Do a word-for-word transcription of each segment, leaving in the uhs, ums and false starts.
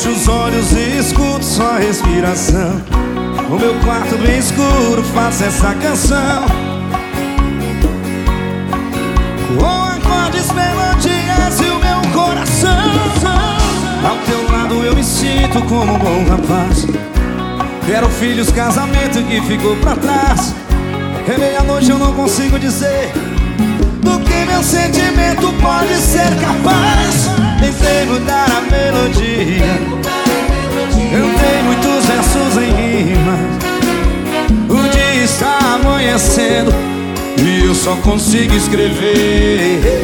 fecho os olhos e escuto sua respiração. No meu quarto bem escuro faço essa canção, com acordes, melodias e o meu coração. Ao teu lado eu me sinto como um bom rapaz. Quero filhos, casamento que ficou pra trás. É meia-noite, eu não consigo dizer do que meu sentimento pode ser capaz. Tentei mudar a melodia, cantei muitos versos em rima. O dia está amanhecendo e eu só consigo escrever.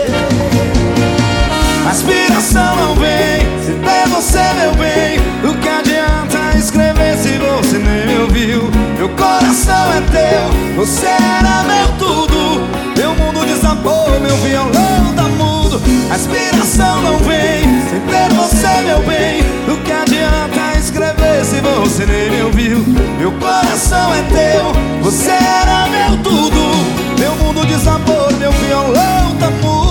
A inspiração não vem se der você, meu bem. O que adianta escrever se você nem me ouviu? Meu coração é teu, você era meu tudo. Meu mundo desabou, meu violão tá mudo. A inspiração não vem sem ter você, meu bem. O que adianta escrever se você nem me ouviu? Meu coração é teu, você era meu tudo. Meu mundo desabou, meu violão tá mudo.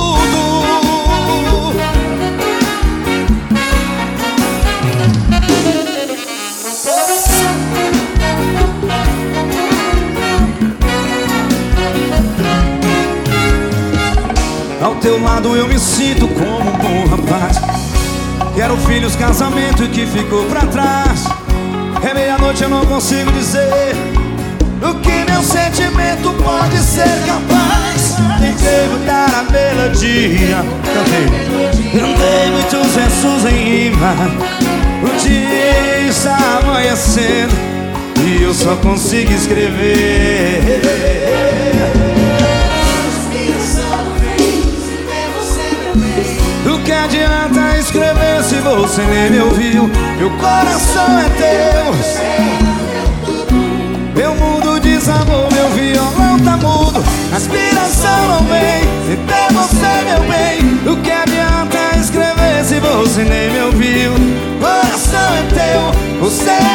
Ao teu lado eu me sinto como um bom rapaz. Quero filhos, casamento que ficou pra trás. É meia-noite, eu não consigo dizer o que meu sentimento pode ser capaz. Tentei mudar a melodia, cantei, cantei muitos versos em rima. O dia está amanhecendo e eu só consigo escrever. Do que adianta escrever se você nem me ouviu? Meu coração é teu, meu mundo desabou, meu violão tá mudo. A inspiração não vem sem ter você, meu bem. Do que adianta escrever se você nem me ouviu? Coração é teu, você